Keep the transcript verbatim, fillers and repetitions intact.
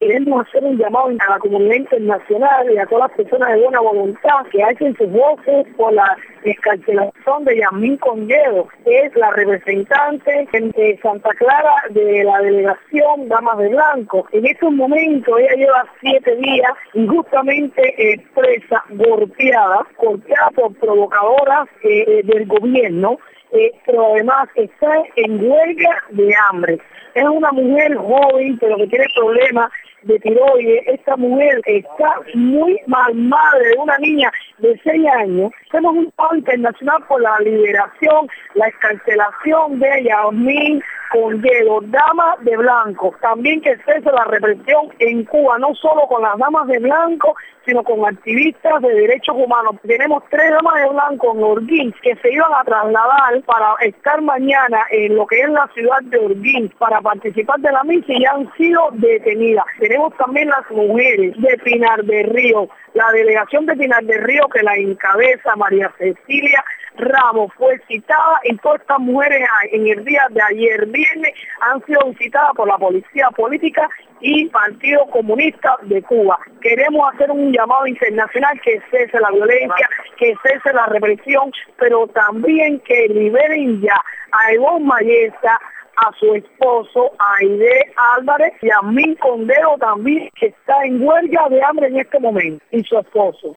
queremos hacer un llamado a la comunidad internacional y a todas las personas de buena voluntad que alcen sus voces por la excarcelación de Yasmín Conguero, que es la representante de Santa Clara de la delegación Damas de Blanco. En estos momentos ella lleva siete días injustamente eh, presa, golpeada, golpeada por provocadoras eh, del gobierno, eh, pero además está en huelga de hambre. Es una mujer joven, pero que tiene problemas de tiroides. Esta mujer está muy mal, madre de una niña de seis años. Hacemos un paro internacional por la liberación, la excarcelación de Yasmín Conguero, Dama de Blanco. También que cese la represión en Cuba, no solo con las Damas de Blanco, sino con activistas de derechos humanos. Tenemos tres Damas de Blanco en Holguín que se iban a trasladar para estar mañana en lo que es la ciudad de Holguín para participar de la misa y ya han sido detenidas. Tenemos también las mujeres de Pinar del Río, la delegación de Pinar del Río que la encabeza María Cecilia Ramos, fue citada, y todas estas mujeres en el día de ayer viernes han sido visitadas por la Policía Política y Partido Comunista de Cuba. Queremos hacer un llamado internacional que cese la violencia, que cese la represión, pero también que liberen ya a Ivonne Mayesta, a su esposo, Aide Álvarez, y a Yasmín Conguero también, que está en huelga de hambre en este momento, y su esposo.